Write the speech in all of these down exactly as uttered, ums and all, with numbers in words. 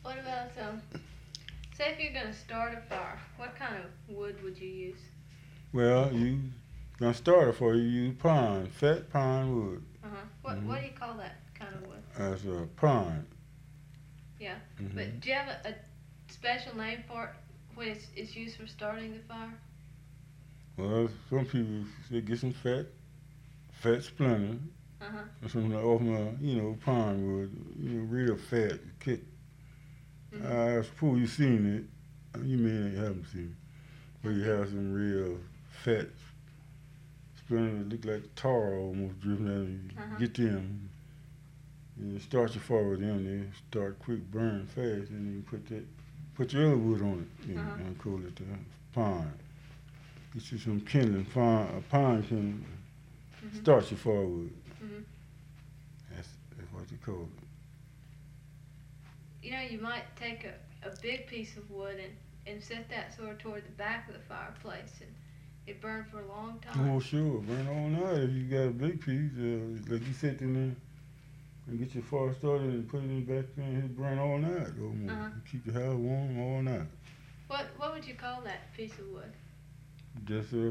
What about um? Say if you're gonna start a fire, what kind of wood would you use? Well, you gonna start it for you. Use pine, fat pine wood. Uh huh. What Mm-hmm. What do you call that kind of wood? That's a pine. Yeah. Mm-hmm. But do you have a, a special name for it when it's, it's used for starting the fire? Well, some people they get some fat, fat splinter, Uh huh. or some off my, you know, pine wood. You know, real fat. Kick. Mhm. I suppose you seen it. You may haven't seen it. Where I you think. have some real fat splinter that look like tar almost dripping out of you. Uh huh. Get them. You start your fire with them. They start quick, burn fast, and you put that, put your other wood on it, you Uh know, huh. and call it uh, pine. Get you some kindling, pine, a pine kindling. Mhm. Start your fire with. Mhm. That's, that's what you call it. You know, you might take a, a big piece of wood and and set that sort of toward the back of the fireplace and it burned for a long time. Oh, sure, burn all night if you got a big piece. Uh, like you sit in there and get your fire started and put it in the back there and it burn all night Uh almost. huh. Keep your house warm all night. What What would you call that piece of wood? Just uh,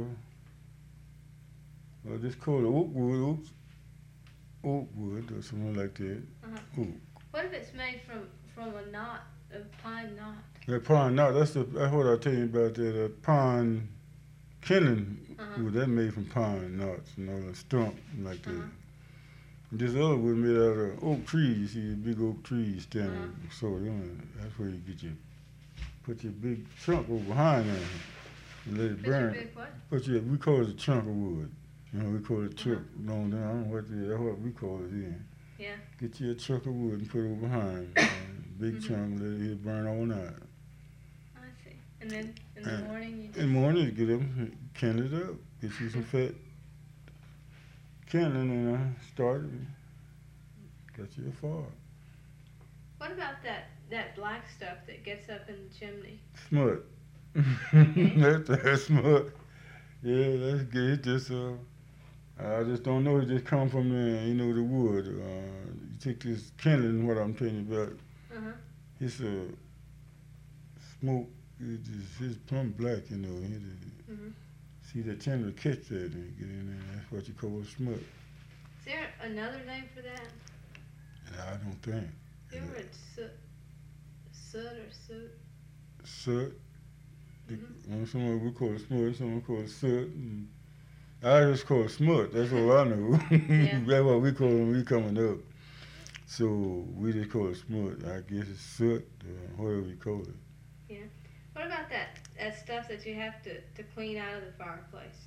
well, just call it oak wood, oak, oak wood or something like that. Uh huh. Oak. What if it's made from from a knot, a pine knot? That pine knot, that's the that's what I tell you about that uh, pine kindling Uh huh. wood. That made from pine knots, you know, the stump like Uh that. huh. This other wood made out of oak trees. You see the big oak trees Uh huh. standing. So you know, that's where you get your put your big trunk over behind there and let it Put your burn. big what? Put your we call it a chunk of wood. You know, we call it Uh huh. chunk. Long down. I don't know what the, that's what we call it then. Yeah. Get you a chunk of wood and put it over behind. Uh, big Mhm. chunk, let it burn all night. I see. And then in the And morning you in just. the morning, you get up, kindle it up, get you some fat kindling and uh, start it. Got you a fire. What about that that black stuff that gets up in the chimney? Smut. Okay. that, that's smut. Yeah, that's good. Just uh, I just don't know. It just come from the, you know, the wood. Uh, you take this kindling, what I'm telling you about. Uh huh. It's a uh, smoke. It's, just, it's plumb black, you know. It, it, Mhm. see that chimney catch that and get in there. That's what you call smut. Is there another name for that? And I don't think. You ever read soot, soot or soot? Soot. Mhm. Someone we call it smut. Someone call it soot. And I just call it smut. That's all I know. Yeah. That's what we call it when we coming up. So we just call it smut. I guess it's soot or whatever you call it. Yeah. What about that that stuff that you have to to clean out of the fireplace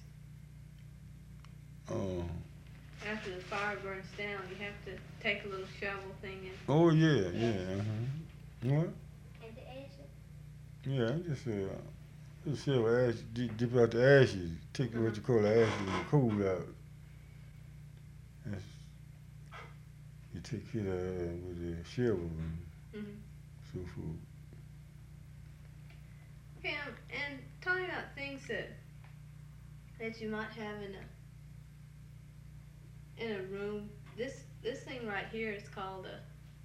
Uh, after the fire burns down? You have to take a little shovel thing and. oh yeah, yeah. Uh-huh. What? And the ashes. Yeah, I just uh, just shovel ash, dip, dip out the ashes, take Uh-huh. what you call the ashes and cool out. That's, you take care of that with the shovel and Mhm. so forth. Okay. Um, and tell me about things that that you might have in a in a room. This this thing right here is called a.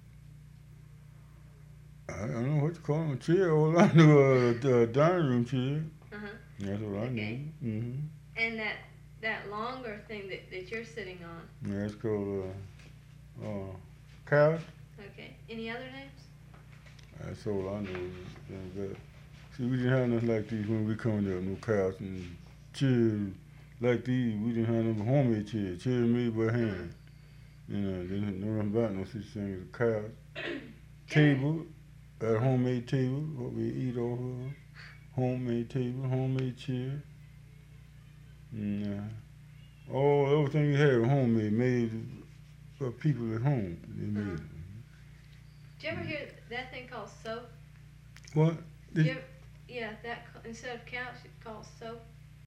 I don't know what you call them, a chair. All I know is a, a dining room chair. Uh huh. That's what I Okay. know. Mm-hmm. And that that longer thing that, that you're sitting on. Yeah, it's called uh, uh, couch. Okay. Any other names? That's all I know. Is that. See, we didn't have nothing like these when we coming up. No couch and chairs like these. We didn't have no homemade chairs. Chairs made by hand. You know, they didn't know nothing about no such thing as a couch. Table, a homemade table, what we eat off of. Homemade table, homemade chair. And, uh, all everything we had was homemade, made for people at home. They made Uh-huh. it. Did you ever hear that thing called soap? What? Did Did you ever, yeah, that ca- instead of couch, it's called soap.